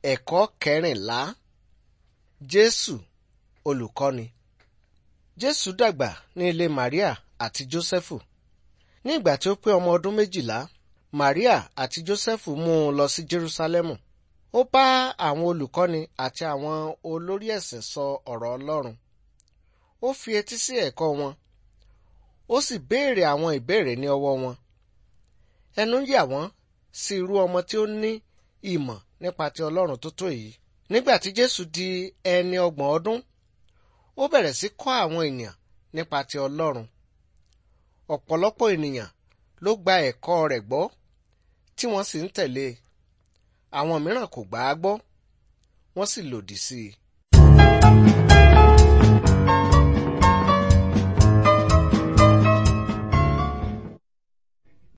Ẹ̀kọ́ kẹrìnlá. Jésù olùkọ́ni. Jésù dàgbà ní ilé Màríà àti Jósẹ́fù. Ní ìgbà tí ó pé ọmọ ọdún 12, Màríà àti Jósẹ́fù mú un lọ sí Jerúsálẹ́mù. Ó bá àwọn olùkọ́ni àti àwọn olórí ẹ̀sìn sọ ọ̀rọ̀ Ọlọ́run. Ó fi etí sí ẹ̀kọ́ wọn, ó sì béèrè àwọn ìbéèrè ní ọwọ́ wọn. Ẹnu yà wọ́n sí irú ọmọ tí ó ní ìmọ̀ nípa ti Ọlọ́run tó tó èyí. Nígbà tí Jésù di ẹni 30 ọdún, ó bẹ̀rẹ̀ sí kọ́ àwọn ènìyàn nípa ti Ọlọ́run. Ọ̀pọ̀lọpọ̀ ènìyàn ló gba ẹ̀kọ́ rẹ̀ gbọ́ tí wọ́n sì ń tẹ̀lé e. Àwọn mìíràn kò gbà á gbọ́, wọ́n sì lòdì sí i.